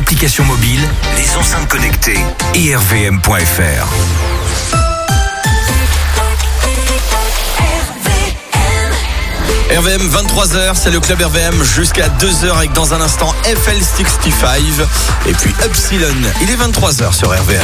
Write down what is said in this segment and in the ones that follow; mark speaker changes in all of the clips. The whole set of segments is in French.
Speaker 1: l'application mobile, les enceintes connectées et rvm.fr.
Speaker 2: RVM 23h, c'est le club RVM jusqu'à 2h avec dans un instant FL65 et puis Upsilon. Il est 23h sur RVM.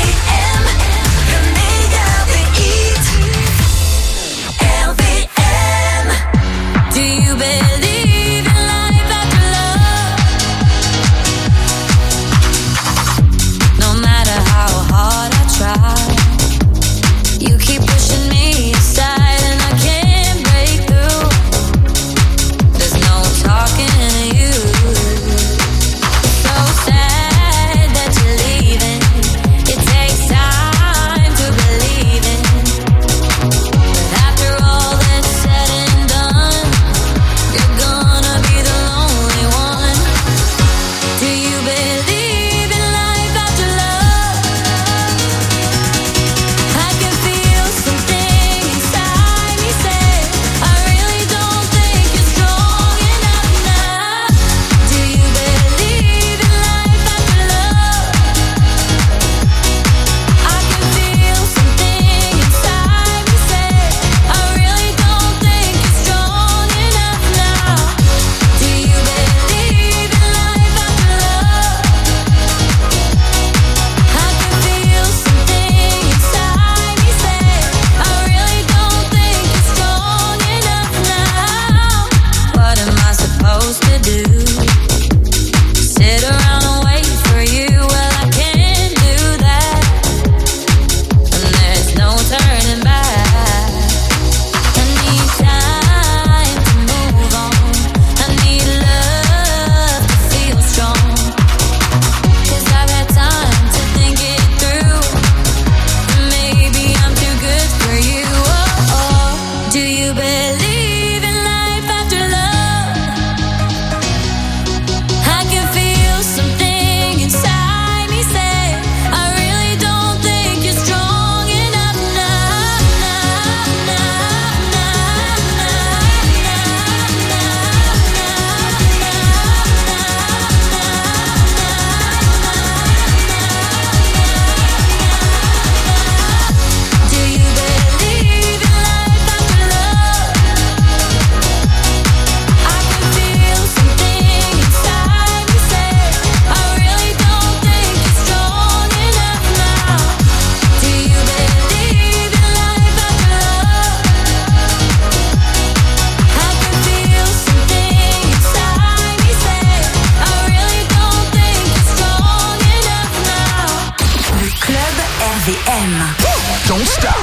Speaker 3: Don't stop.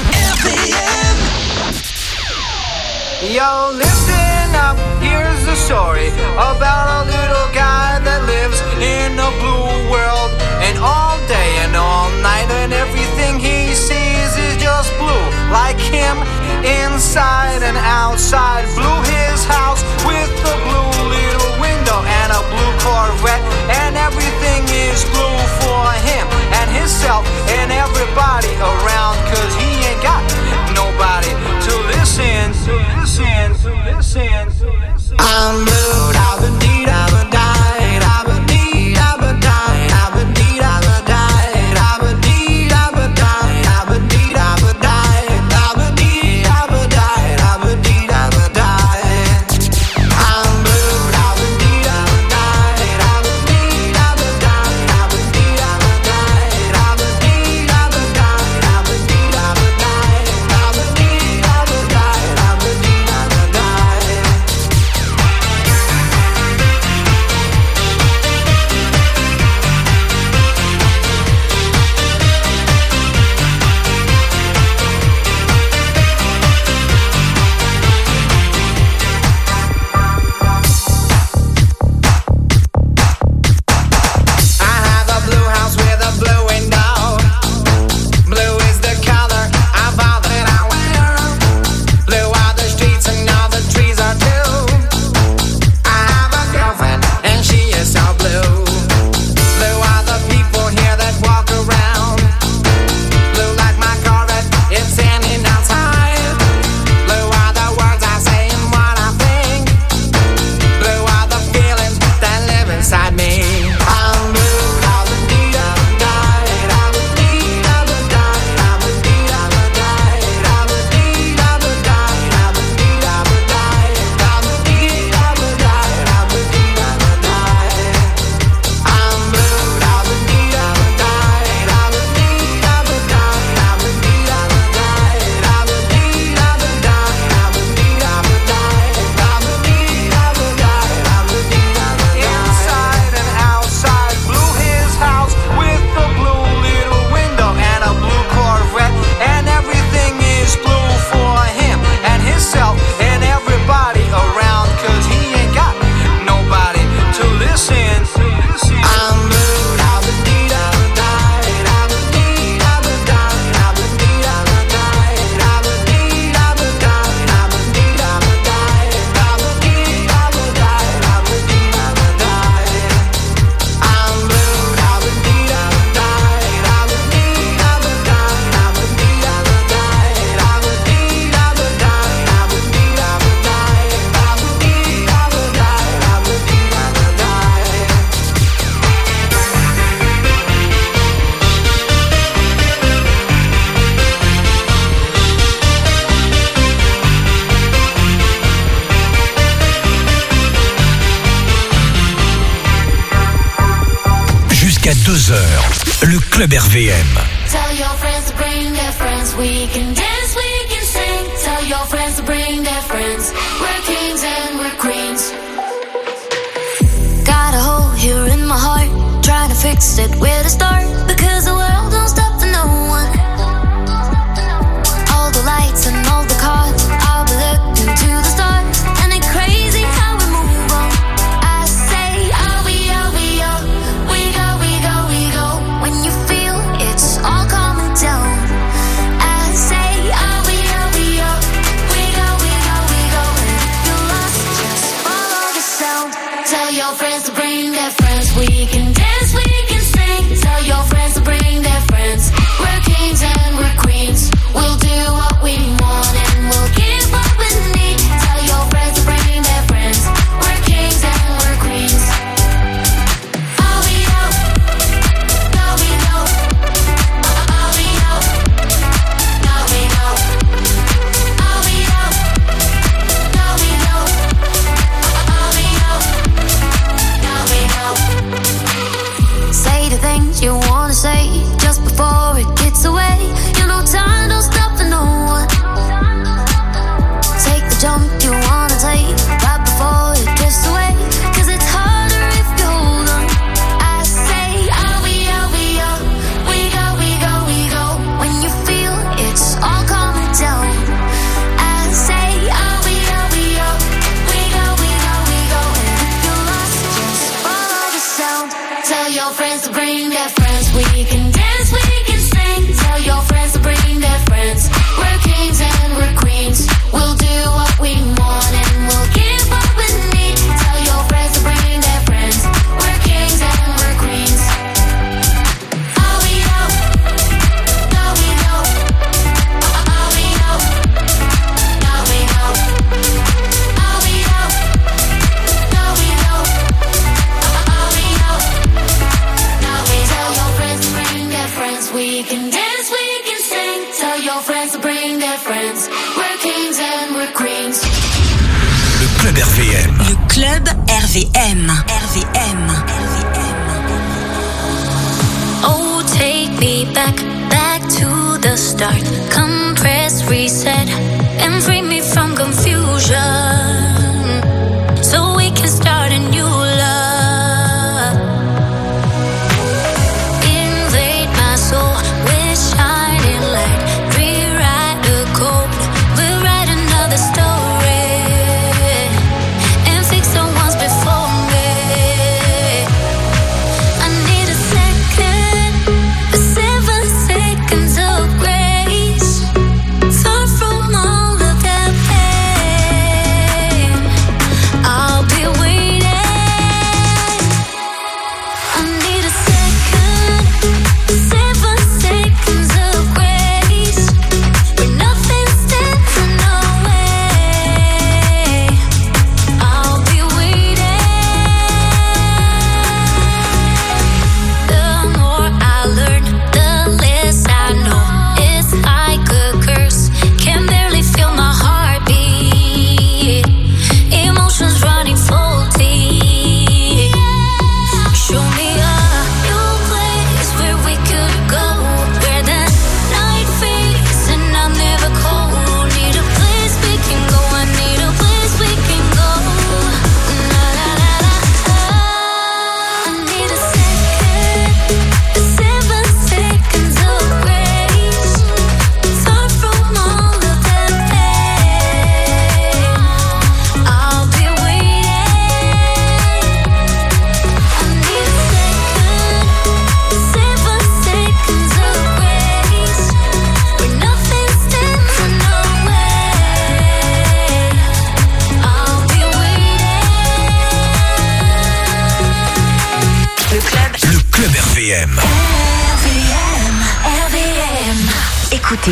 Speaker 3: RVM.
Speaker 4: Yo, listen up, here's the story about a little guy that lives in a blue world. And all day and all night and everything he sees is just blue. Like him, inside and outside. Blew his house with a blue little window and a blue Corvette. And everything is blue for him and himself and everybody around. Cause he ain't got nobody to listen, to listen, to listen, to listen. I'm blue, da-ba-dee, da-ba-die, da-ba-dee, da-ba-die, da-ba-dee, da-ba-die, da-ba-dee, da-ba-die, da-ba-dee, da-ba-die, da-ba-dee, da-ba-die, da-ba-dee, da-ba-die.
Speaker 1: Jusqu'à 2h, le Club RVM.
Speaker 5: Tell your friends to bring their friends. We can dance, we can sing. Tell your friends to bring their friends. We're kings and we're queens. Got a hole here in my heart. Trying to fix it, where to start? Because the world don't stop for no one. All the lights and all the cars, I'll be looking to the stars. And it's crazy how we move on. I say, oh, we go, we go, we go, we go. When you feel it's all coming down. I say, oh, we go, we go, we go, we go, we go. And if you're lost, just follow the sound. Tell your friends to bring their friends. We can dance, we can sing. Tell your friends to bring their friends. We're kings and we're queens. We'll do what we want and we'll give what we need. Tell your friends to bring their friends. We're kings and we're queens. Oh, we go, go, we go. Oh, we go, go, we go. Oh, we go, go, we go. Oh, we go, go, we go. Say the things you wanna say just before it gets away. You know time don't stop for no one. Take the jump you wanna take right before it gets away. 'Cause it's harder if you hold on. I say, oh, we go, we go, we go, we go, we go. When you feel it's all coming down. I say, oh, we go, we go, we go, we go, we go. And if you're lost, just follow the sound. Tell your friends to bring their friends. We can dance, we can sing. Tell your friends to bring their friends. We're kings and we're queens. We'll do what we want and we'll give what we need. Tell your friends to bring their friends. We're kings and we're queens. Oh, we go, go, we go. Oh, we go, go, we go. Oh, we go, go, we go. Oh, we go, go, we go. Tell your friends to bring their friends. We can dance, we can sing. Tell your friends to bring their friends. We're kings and we're queens.
Speaker 1: Le Club RVM.
Speaker 6: Le Club RVM. RVM.
Speaker 5: Oh, take me back to the start. Compress, reset, and free me from confusion. So we can start a new love. Invade my soul with shining light. Rewrite the code. We'll write another story and fix the ones before me. I need a second, 7 seconds of grace. Far from all of that pain. I'll be waiting. I need a second, 7 seconds of grace. Where nothing stands in our way. I'll be waiting. The more I learn, the less I know. It's like a curse. Can barely feel my heartbeat. Emotions running faulty. Show me a new place where we could go. Where the night fades and I'm never cold. Need a place we can go. I need a place we can go. La la la la. I need a second, 7 seconds of grace. Far from all of that pain. I'll be waiting. I need a second, 7 seconds of grace. Where nothing stands in our way. I'll be waiting.
Speaker 1: Le Club RVM.
Speaker 5: RVM.
Speaker 6: Écoutez.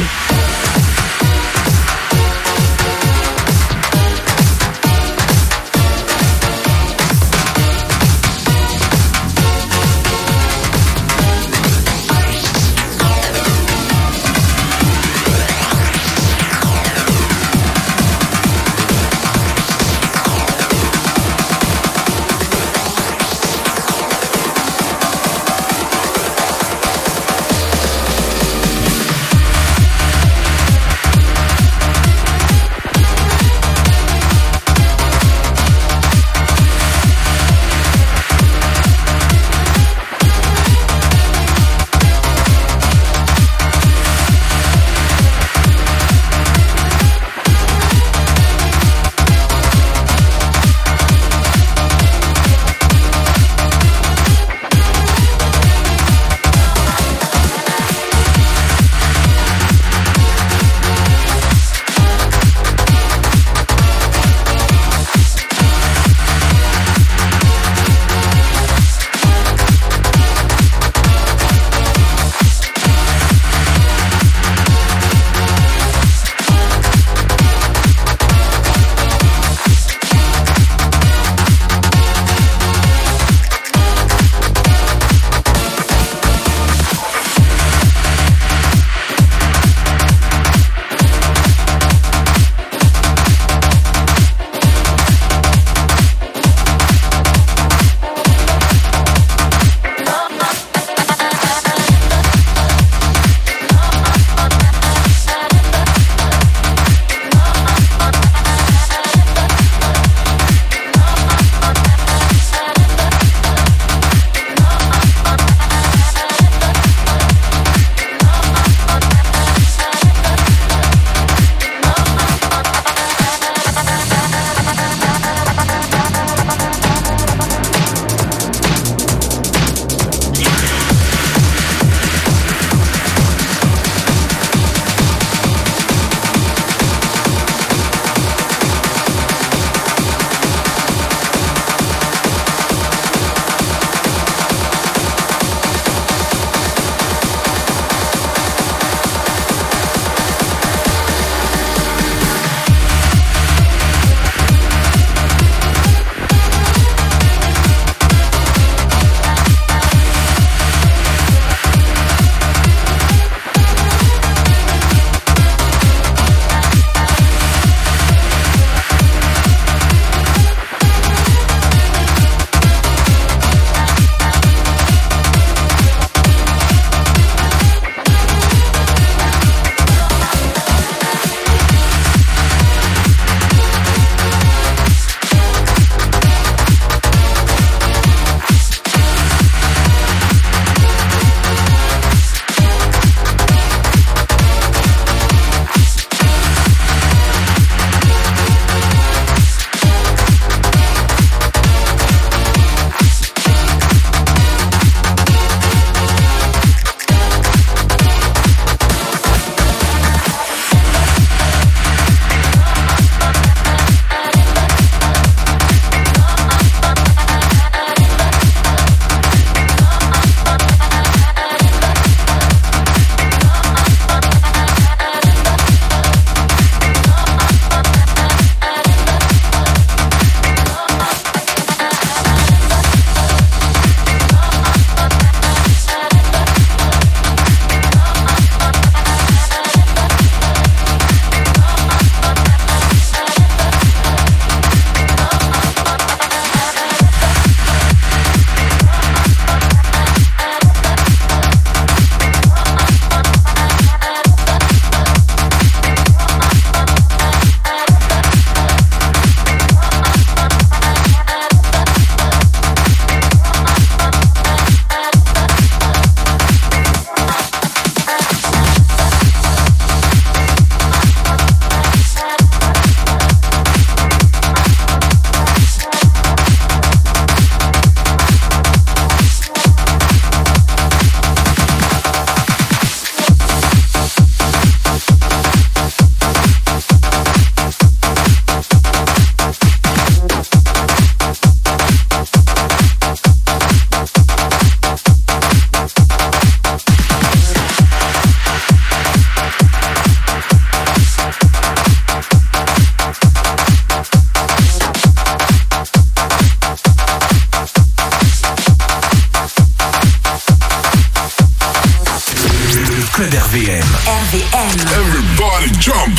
Speaker 1: RVM.
Speaker 6: RVM.
Speaker 3: Everybody jump.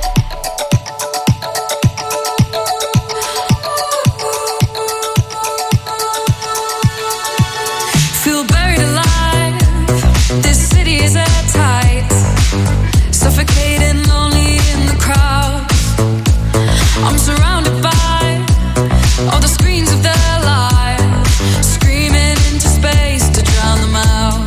Speaker 7: Feel buried alive. This city is airtight. Suffocating, lonely in the crowd. I'm surrounded by all the screens of their lives, screaming into space to drown them out.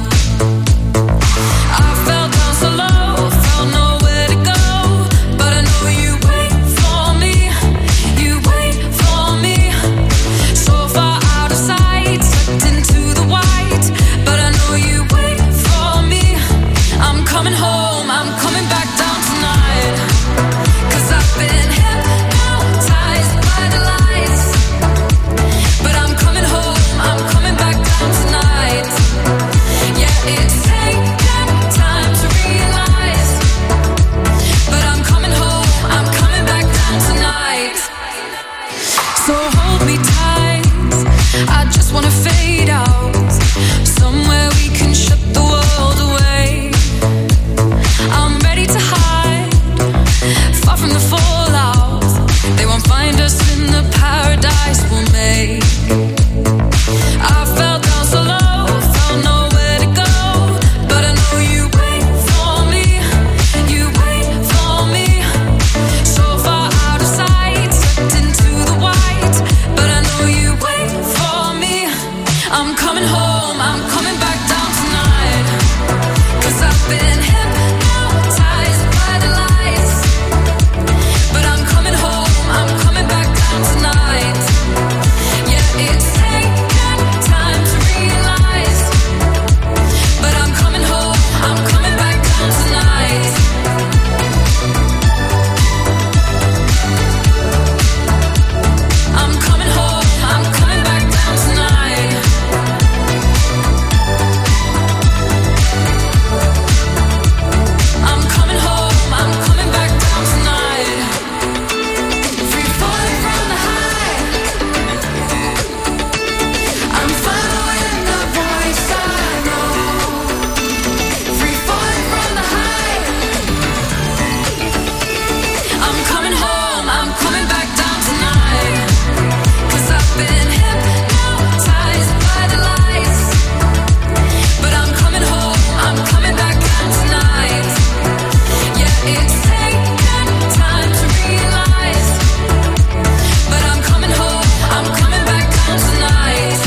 Speaker 7: I fell down so low, felt nowhere to go, but I know you wait for me, you wait for me. So far out of sight, sucked into the white, but I know you wait for me. I'm coming home, I'm coming back down tonight, 'cause I've been hypnotized by the lights. But I'm coming home, I'm coming back down tonight. Yeah, it's taken time to realize, but I'm coming home, I'm coming back down tonight. So hold me tight, I just wanna fade out, somewhere we can shut the world away. I'm ready to hide, far from the fallout. They won't find us in the paradise we'll make. I fell down so low, felt nowhere to go, but I know you wait for me, you wait for me. So far out of sight, sucked into the white, but I know you wait for me. I'm coming home, I'm coming back down tonight, 'cause I've been hypnotized by the lights. But I'm coming home, I'm coming back down tonight. Yeah, it's taken time to realize, but I'm coming home, I'm coming back down tonight. I'm coming home, I'm coming back down tonight. I'm coming home, I'm coming back down tonight. Free falling from the high, I'm following the voice I know. Free falling from the high, I'm coming home, I'm coming back down tonight, 'cause I've been hypnotized by the lights. But I'm coming home, I'm coming back down tonight. Yeah, it's taken time to realize, but I'm coming home, I'm coming back down tonight.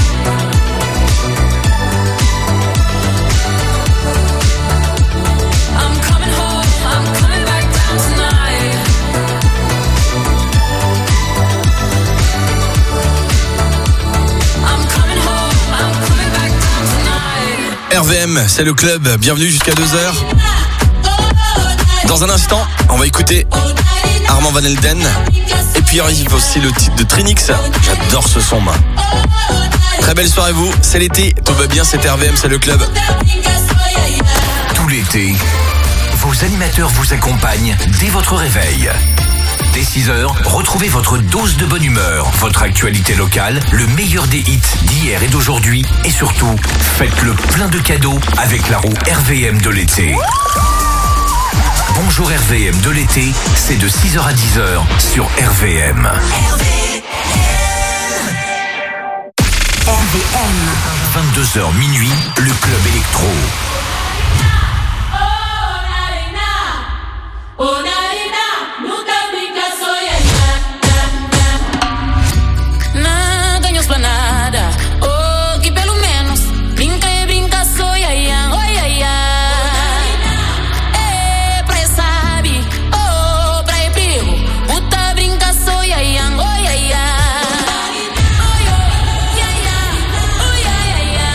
Speaker 7: I'm coming home, I'm coming back down tonight. I'm coming home, I'm coming back down tonight.
Speaker 2: RVM, c'est le club, bienvenue jusqu'à 2h. Dans un instant, on va écouter Armand Van Helden. Et puis il arrive aussi le titre de Trinix. J'adore ce son, moi. Très belle soirée vous, c'est l'été, tout va bien, c'est RVM, c'est le club.
Speaker 1: Tout l'été, vos animateurs vous accompagnent dès votre réveil. Dès 6h, retrouvez votre dose de bonne humeur, votre actualité locale, le meilleur des hits d'hier et d'aujourd'hui, et surtout, faites le plein de cadeaux avec la roue RVM de l'été. Bonjour RVM de l'été, c'est de 6h à 10h sur RVM.
Speaker 6: RVM.
Speaker 1: 22h minuit, le club électro.
Speaker 7: Nada em esplanada, oh, que pelo menos brinca e brinca, sou iaia, oh iaia. É, praia sabe, oh, praia perigo, puta brinca, sou iaia, oh iaia. Oh iaia, oh iaia.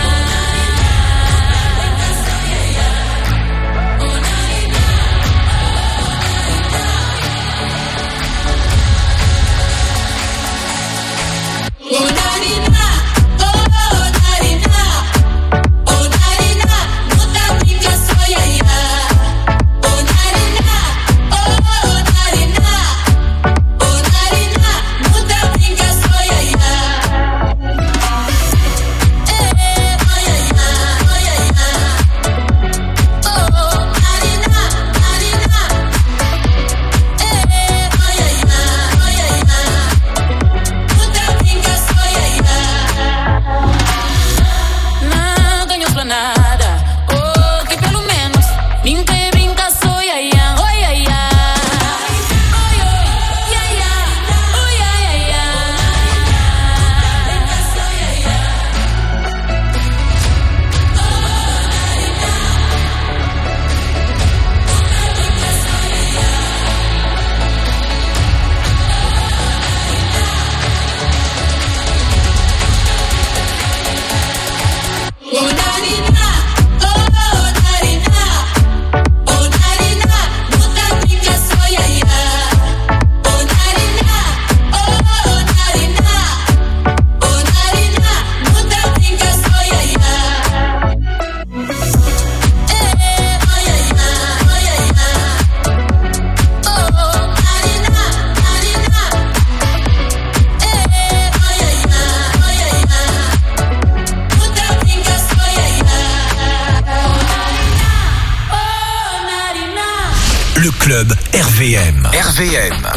Speaker 1: le club RVM. RVM.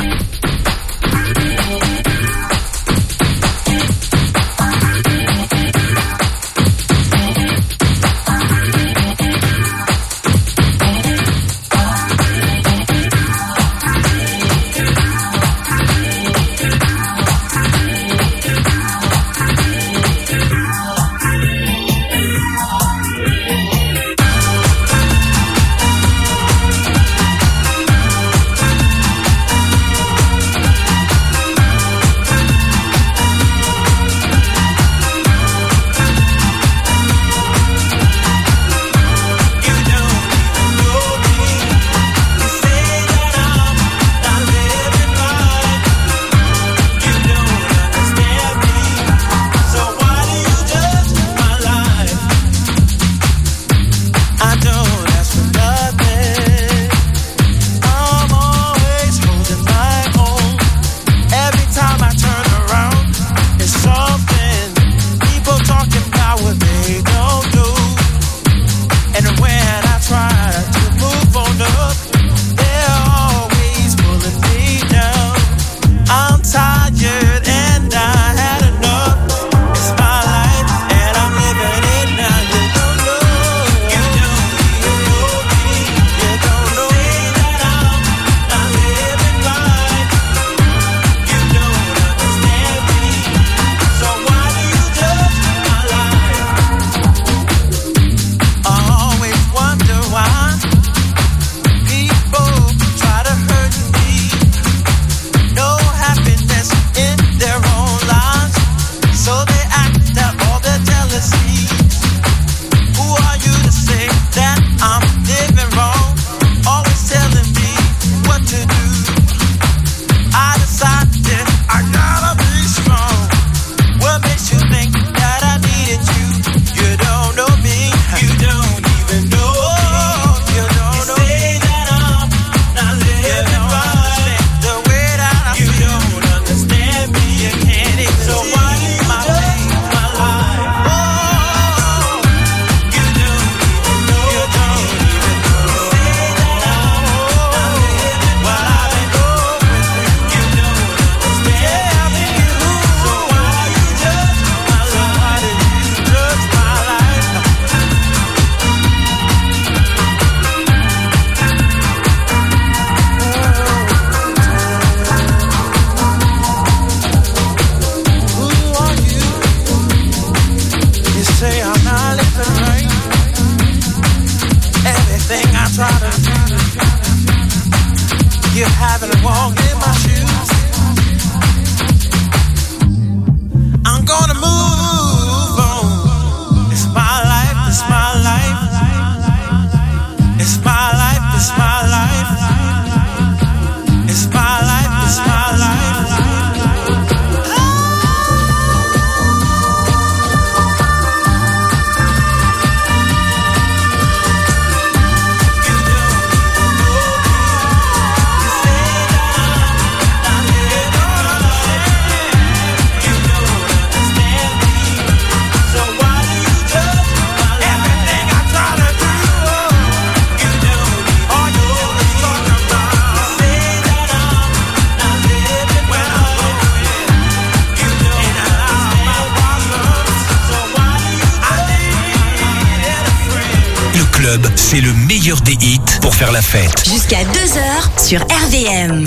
Speaker 1: C'est le meilleur des hits pour faire la fête.
Speaker 6: Jusqu'à 2h sur RVM.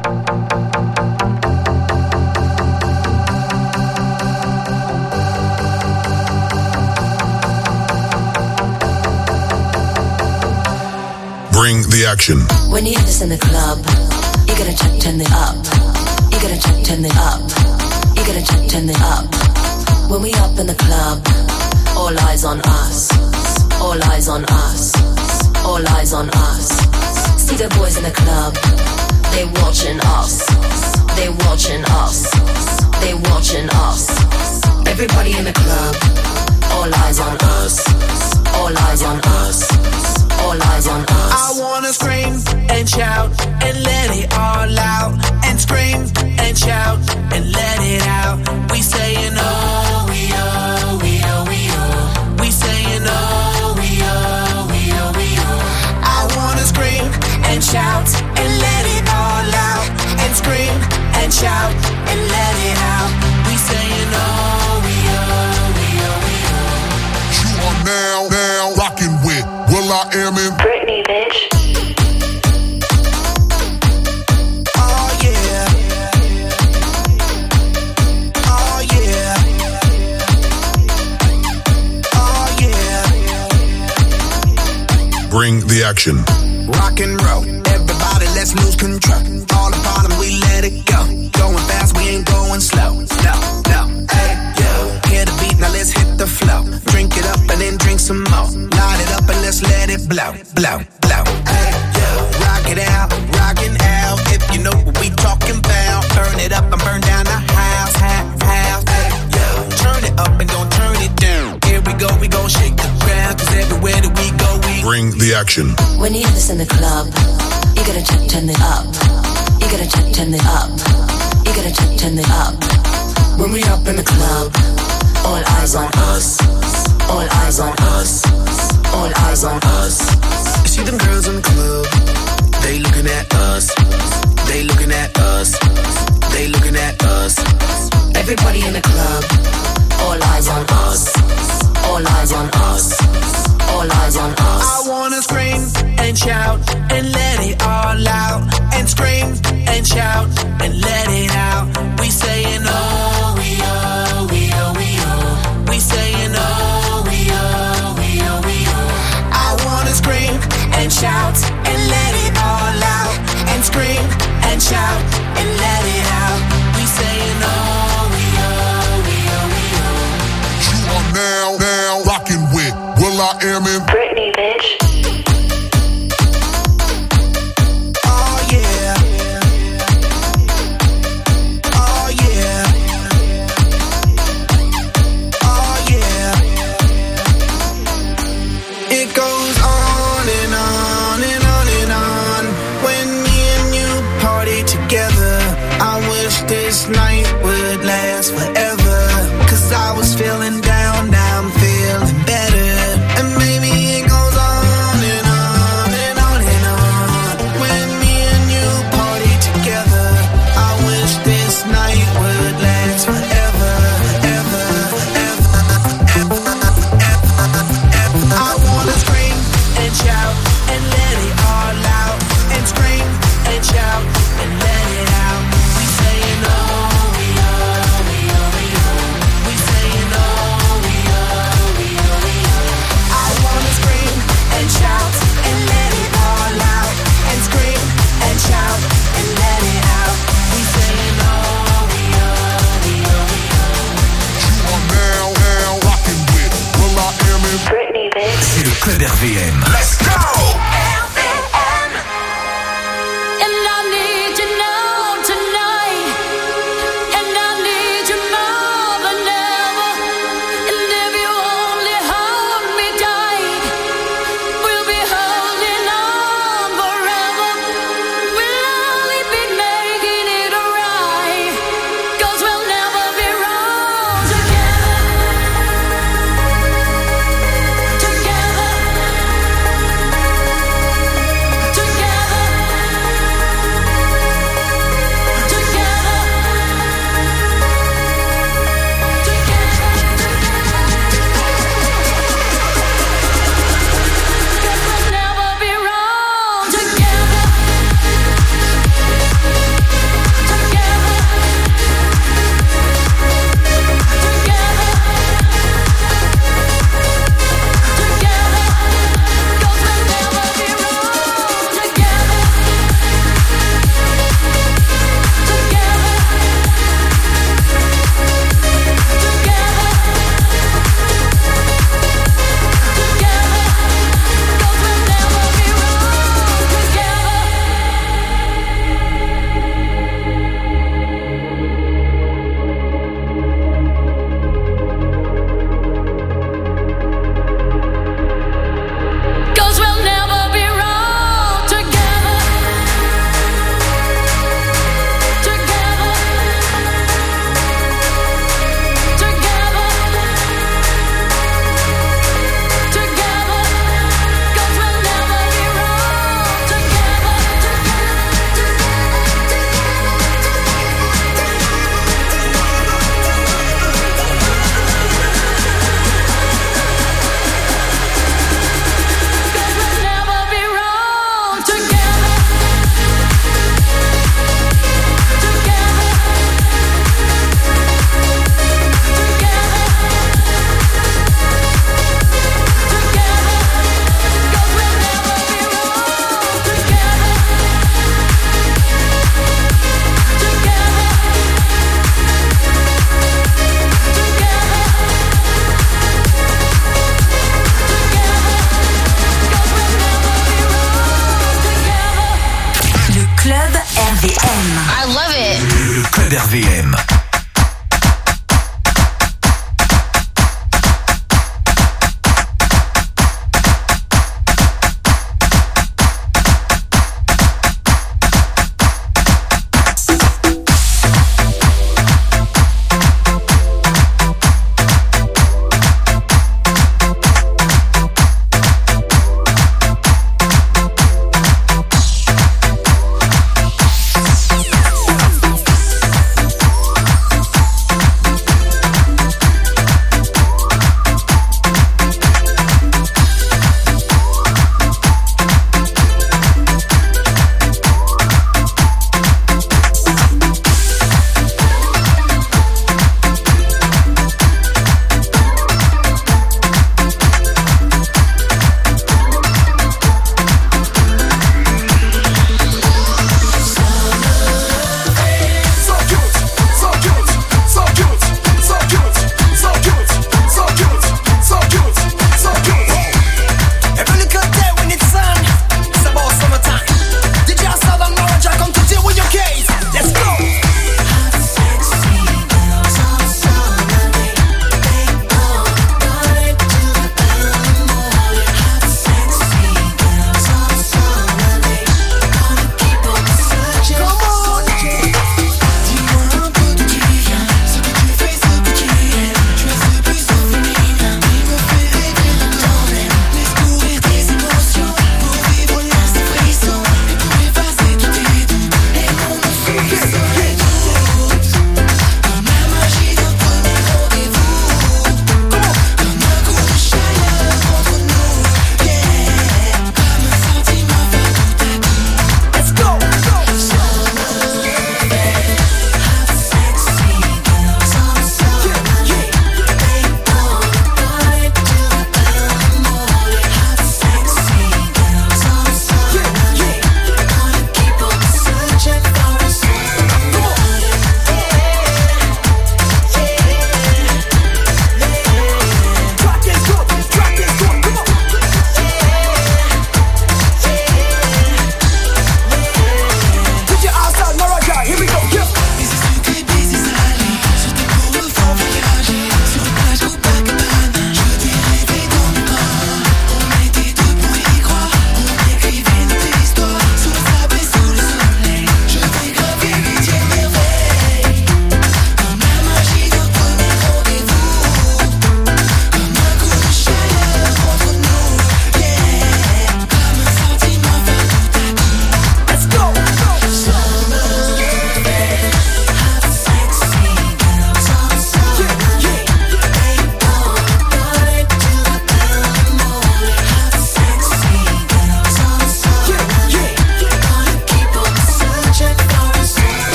Speaker 8: Bring the action.
Speaker 9: When you hear this in the club, you gotta check, turn it up. You gotta check, turn it up. You gotta check, turn it up. When we up in the club, all eyes on us. All eyes on us. All eyes on us. See the boys in the club, they watching us. They watching us. They watching us. Everybody in the club, all eyes on us. All eyes on us. All eyes on us.
Speaker 4: I wanna scream and shout and let it all out. And scream and shout and let it out. We saying oh, we oh, we oh, we oh. We saying oh, we oh, we oh, we oh. I wanna scream and shout
Speaker 3: Well, I am in
Speaker 9: Britney, bitch.
Speaker 3: Oh yeah. Oh yeah. Oh yeah. Bring the action. Rock and roll. Everybody, let's lose control. All the bottom, we let it go. Going fast, we ain't going slow. No, no. Hey, yo. Hear the beat, now let's hit the flow. Drink it up and then drink some more. Light it up and let's let it blow, blow, blow. Hey, yo. Rock it out, rockin' out. If you know what we talking about. Burn it up and burn down the house, house. Hey, yo. Turn it up and don't turn it down. Here we go shake the ground. Cause everywhere that we go, we bring the action.
Speaker 9: When you hear this in the club, you gotta turn it up. You gotta turn it up. You gotta turn it up. When we up in the club, all eyes on us. All eyes on us. All eyes on us.
Speaker 3: You see them girls in the club, they looking at us. They looking at us. They looking at us.
Speaker 9: Everybody in the club, all eyes on us. All eyes on us. All eyes on us.
Speaker 3: I wanna scream and shout and let it all out. And scream and shout and let it out. We saying oh, we oh, we oh, we oh. We saying oh, we oh, we oh, we oh. I wanna scream and shout and let it all out. And scream and shout and let it out. We saying oh, we oh, we oh, we oh. You are now rocking with Will I Am in
Speaker 9: Britney, bitch.
Speaker 3: Oh yeah. Oh yeah. Oh yeah. It goes on and on and on and on. When me and you party together, I wish this night would last forever. Cause I was feeling down, now I'm feeling better. And maybe it goes on and on and on and on. When me and you party together, I wish this night would last forever, ever, ever, ever, ever, ever. I wanna scream and shout and let it all out. And scream and shout and let it out. We saying oh, we oh, we oh, we oh. We saying oh, we oh, we oh, we oh. I wanna scream and shout and let it all out. And scream and shout and let it out. We saying oh, we oh, we oh, we oh. You are now rocking with Will I Am in
Speaker 9: Britney, bitch.
Speaker 1: C'est le Club RVM. Let's go!
Speaker 7: And I need you now tonight. And I need you more than ever. And if you only hold me tight, we'll be holding on forever. We'll only be making it right. 'Cause we'll never be wrong together. Together.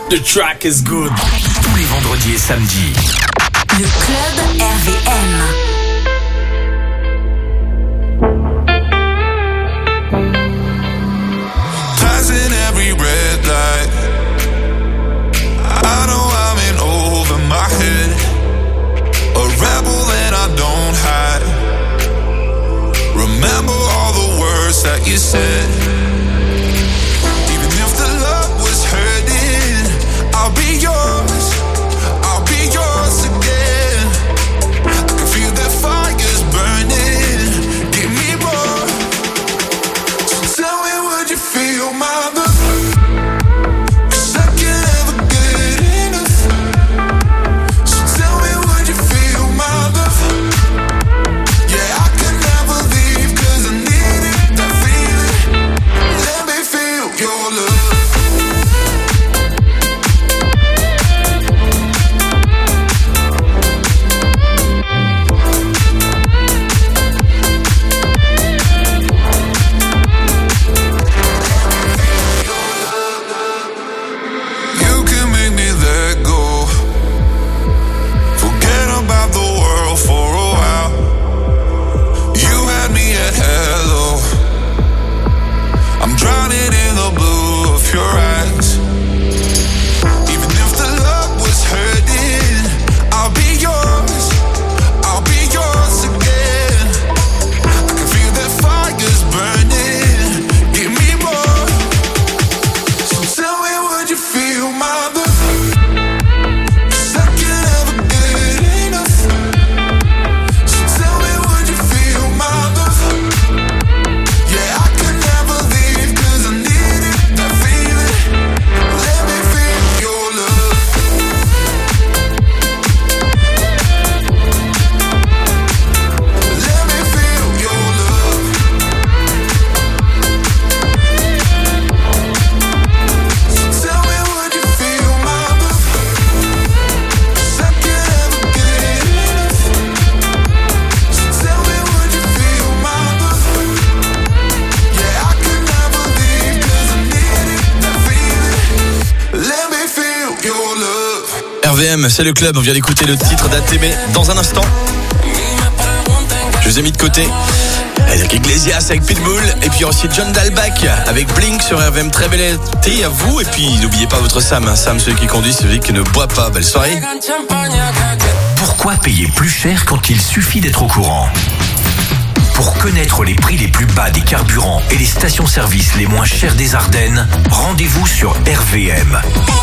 Speaker 8: The track is good.
Speaker 1: Tous les vendredis et samedis.
Speaker 6: Le club RVM.
Speaker 3: Passing every red light. I know I'm in over my head. A rebel that I don't hide. Remember all the words that you said. Even if the love was hurting, I'll be yours. I'll be yours again. I can feel that fire's burning. Give me more. So tell me, would you feel my love?
Speaker 2: RVM, c'est le club, on vient d'écouter le titre d'ATB dans un instant. Je vous ai mis de côté avec Iglesias, avec Pitbull, et puis aussi John Dalbach avec Blink sur RVM. Très bel été à vous, et puis n'oubliez pas votre Sam, Sam celui qui conduit, celui qui ne boit pas. Belle soirée.
Speaker 1: Pourquoi payer plus cher quand il suffit d'être au courant ? Pour connaître les prix les plus bas des carburants et les stations-service les moins chères des Ardennes, rendez-vous sur RVM.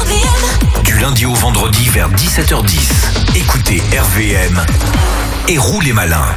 Speaker 1: Du lundi au vendredi vers 17h10. Écoutez RVM et roulez malin.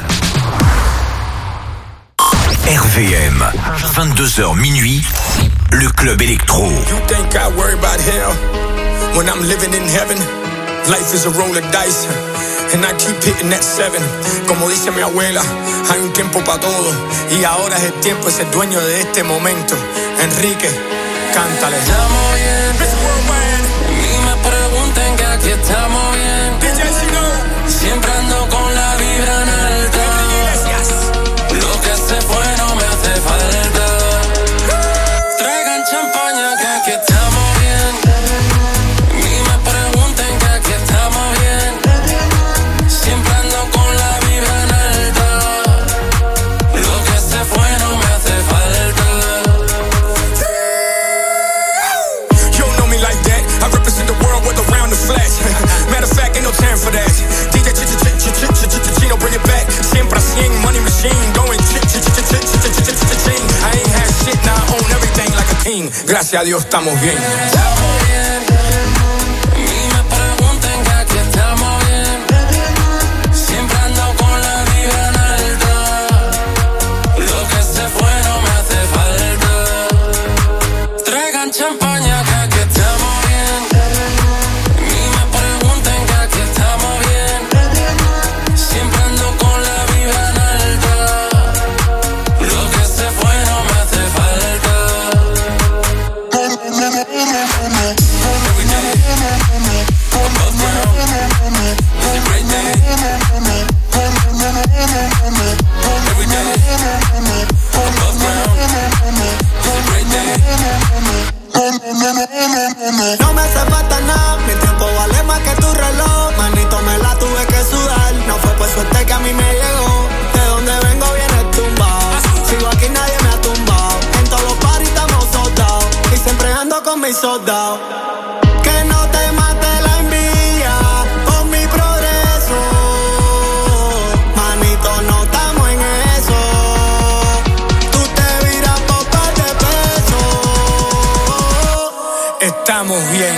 Speaker 1: RVM, 22h minuit, le club électro.
Speaker 10: You think I worry about hell when I'm living in heaven? Life is a roll of dice. And I keep hitting that 7. Como dice mi abuela, hay un tiempo para todo. Y ahora es el tiempo de ser dueño de este momento. Enrique, cántale.
Speaker 11: Estamos bien, ni me pregunten que aquí estamos bien. Siempre ando con la vibra en alta. Lo que se fue no me hace falta. Traigan champaña que aquí estamos bien. Ni me pregunten que aquí estamos bien. Siempre ando con la vibra en alta. Lo que se fue no me hace falta.
Speaker 10: You don't know me like that. I represent the world with around the flash. Matter of fact, ain't no time for that. DJ Chino, bring it back. Siempre 100, money machine, going I ain't had shit, now I own everything like a king. Gracias a Dios estamos bien.
Speaker 11: Estamos bien. Ni me pregunten que aquí estamos bien. Siempre ando con la vibra en alta. Lo que se fue no me hace falta. Traigan champaña que aquí estamos bien. Ni me pregunten que aquí estamos bien. Siempre ando con la vibra en alta. Lo que se fue no me hace falta.
Speaker 3: me hizo dao. Que no te mate la envidia por mi progreso. Manito, no estamos en eso. Tú te viras por par de pesos.
Speaker 10: Estamos bien.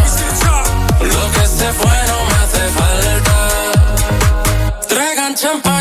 Speaker 11: Champagne.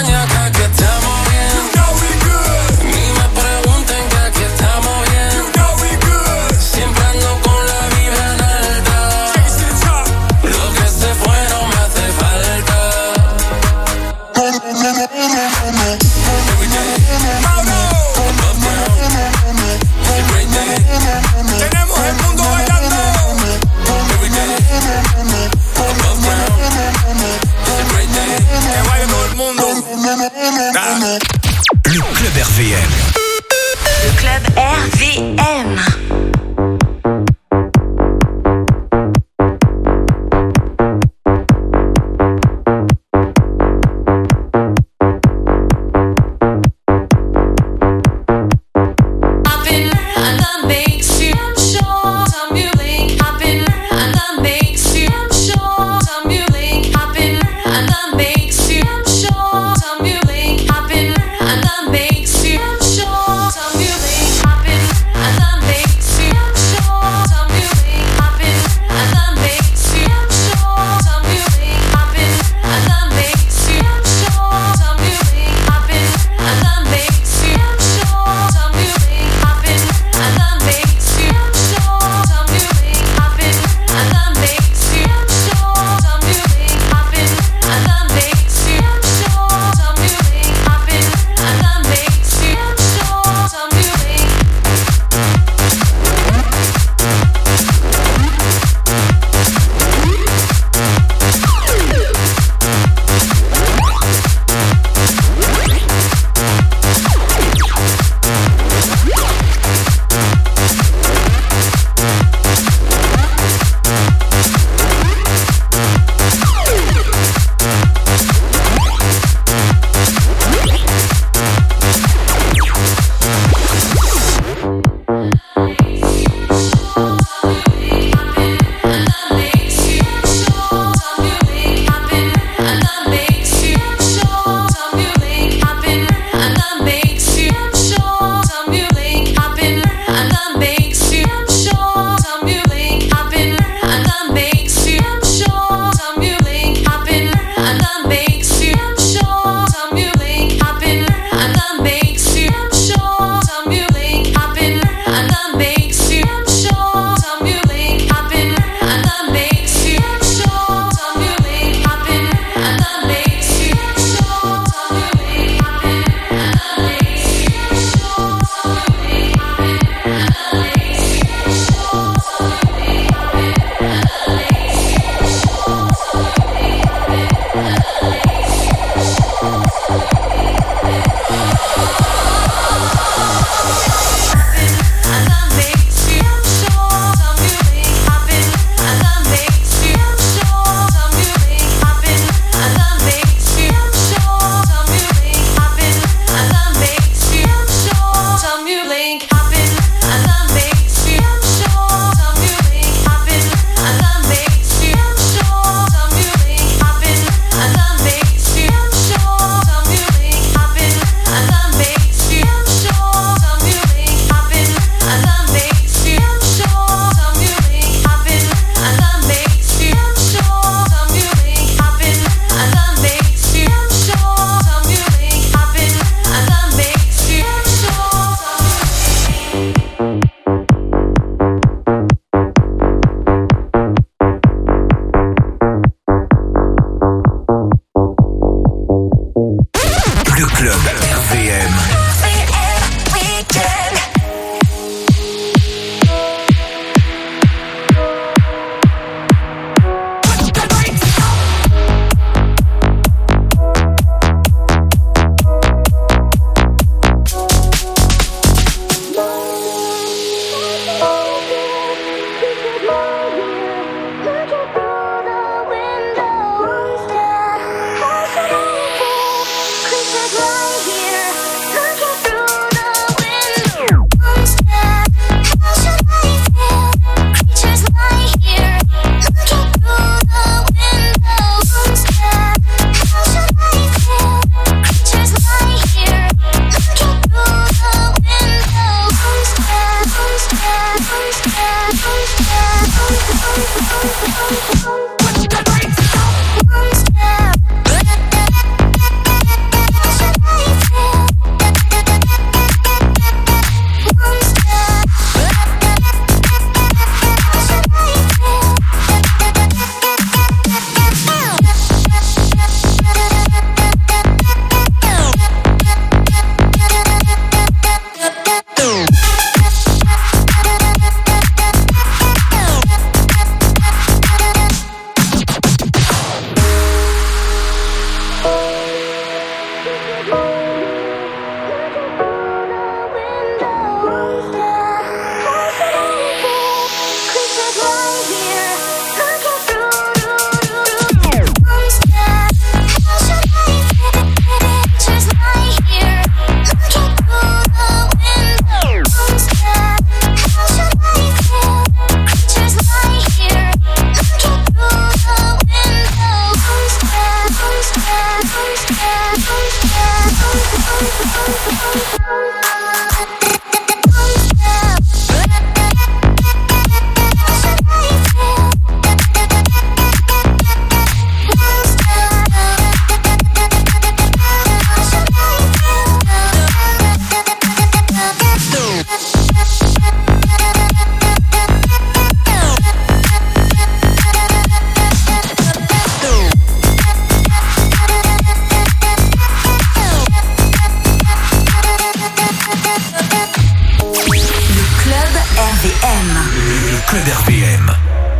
Speaker 6: RVM.
Speaker 1: Le club RVM.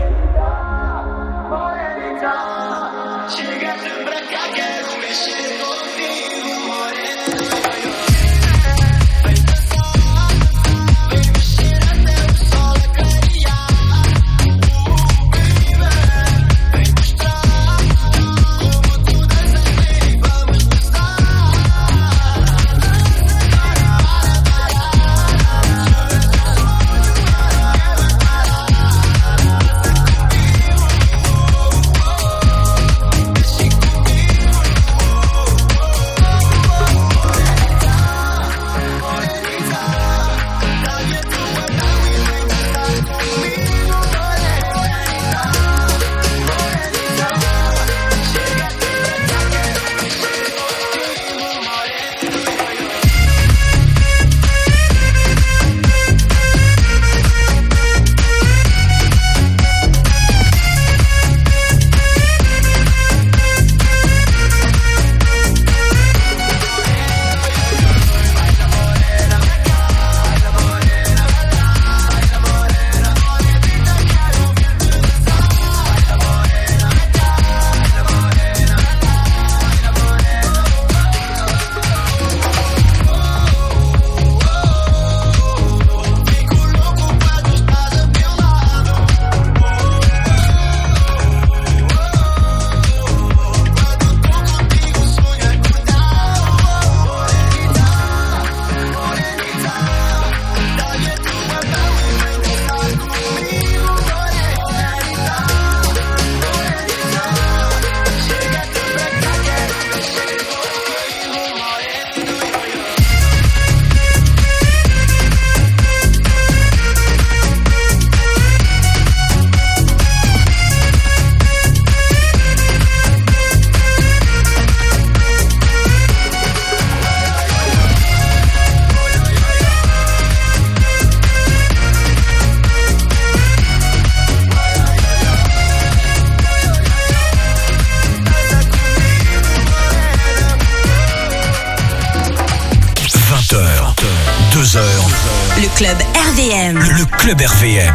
Speaker 6: Le club RVM.
Speaker 1: Le club RVM.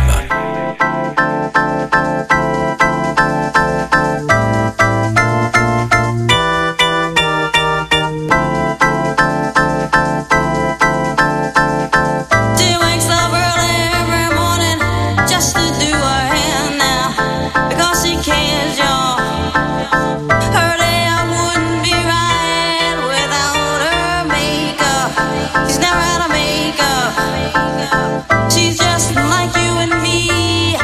Speaker 8: She's just like you and me.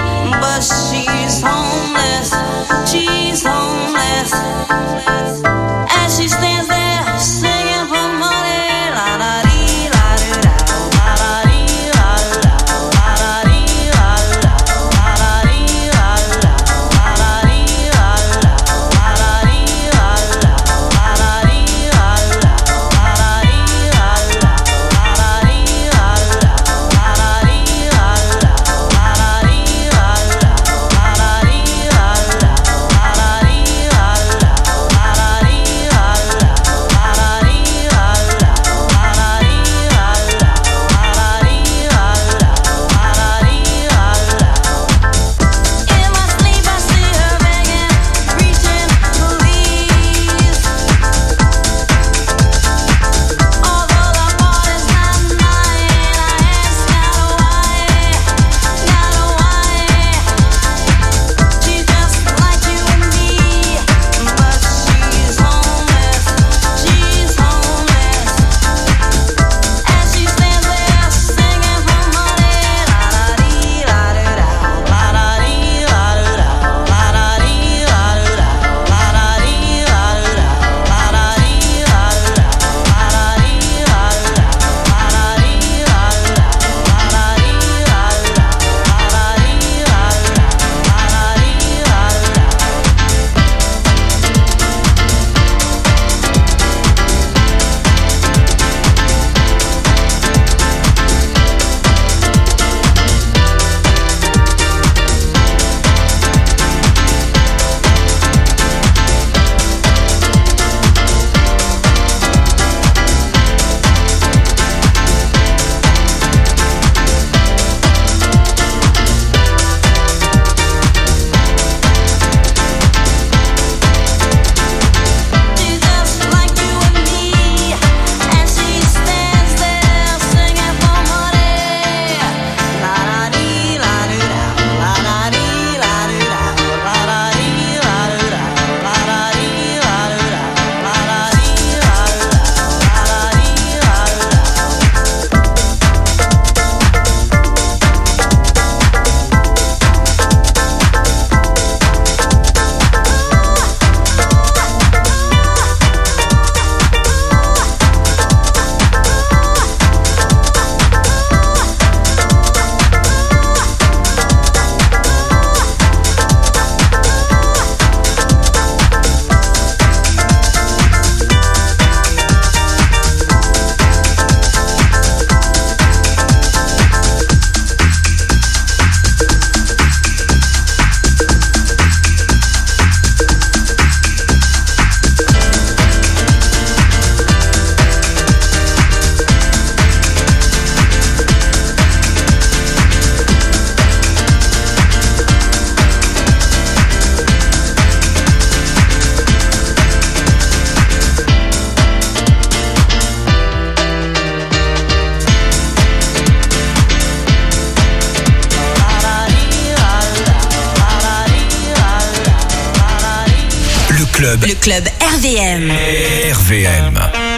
Speaker 1: club.
Speaker 6: Le club RVM.
Speaker 1: RVM.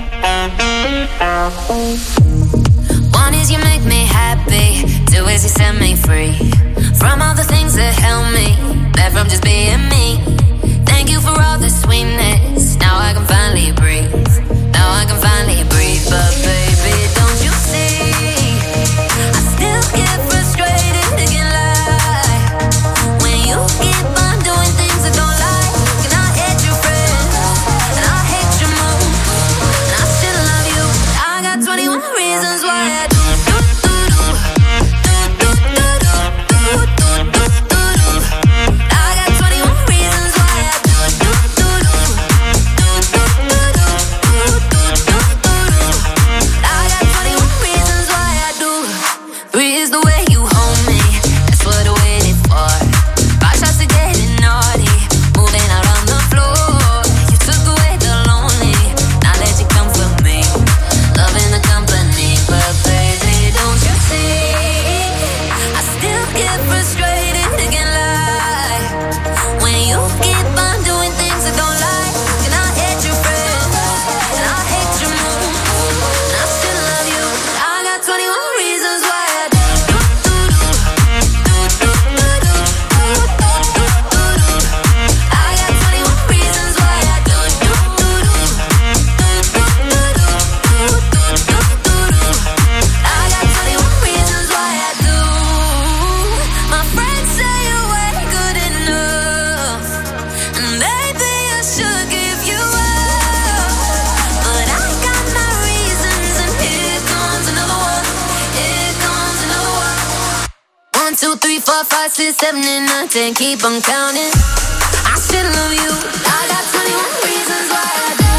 Speaker 5: One is you make me happy, two is you set me free from all the things that held me back from just being me. Thank you for all the sweetness. Now I can finally breathe. Now I can finally breathe. But baby, don't you see? I still get frustrated thinking lie when you keep on doing things I don't like. And I hate your friends and I hate your moves and I still love you. I got 21 reasons why I do. Two, three, four, five, six, seven, and 9, 10. Keep on counting. I still love you. I got 21 reasons why I do.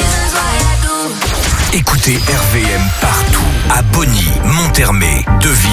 Speaker 1: Écoutez RVM partout, à Bonny, Montermé, Deville,